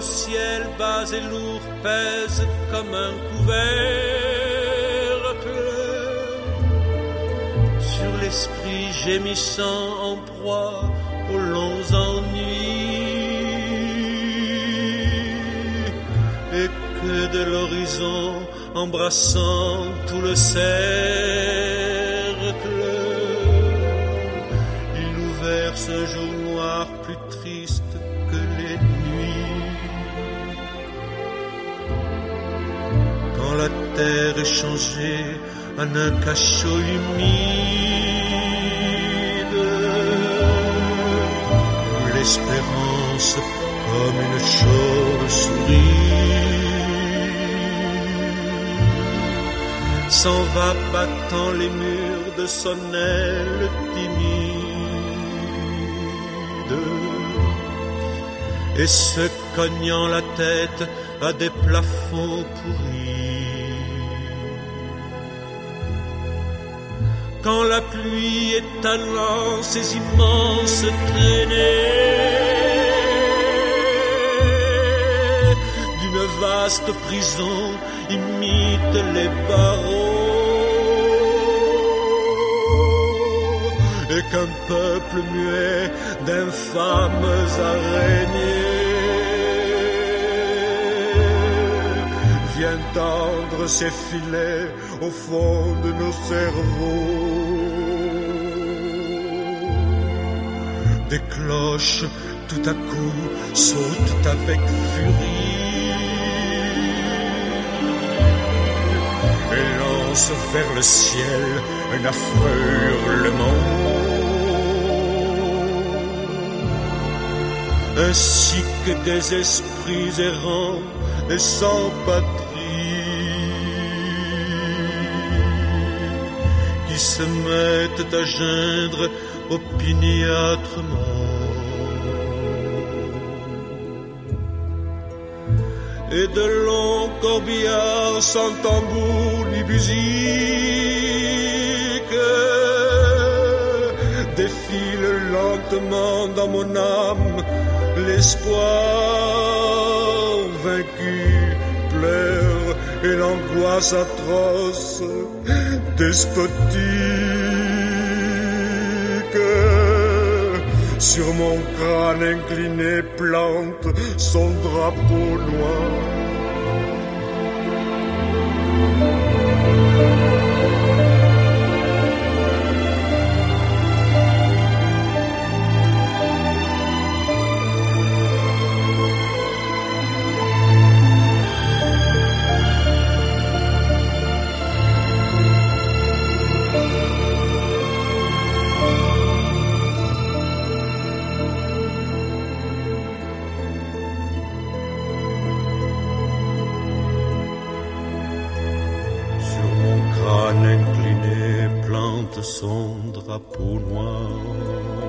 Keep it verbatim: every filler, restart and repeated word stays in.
ciel bas et lourd pèse comme un couvercle sur l'esprit gémissant en proie aux longs ennuis, et que de l'horizon embrassant tout le cercle, il nous verse un jour noir plus triste que les nuits. Quand la terre est changée en un cachot humide, où l'espérance comme une chauve-souris s'en va battant les murs de son aile timide et se cognant la tête à des plafonds pourris. Quand la pluie étalant ses immenses traînées d'une vaste prison imite les barreaux, et qu'un peuple muet d'infâmes araignées vient tendre ses filets au fond de nos cerveaux. Des cloches tout à coup sautent avec furie et lance vers le ciel un affreux hurlement, ainsi que des esprits errants et sans patrie qui se mettent à geindre opiniâtrement. Et de longs corbillards sans tambour ni musique défilent lentement dans mon âme. L'espoir vaincu pleure et l'angoisse atroce despotique sur mon crâne incliné plante son drapeau noir. Incliné plante son drapeau noir.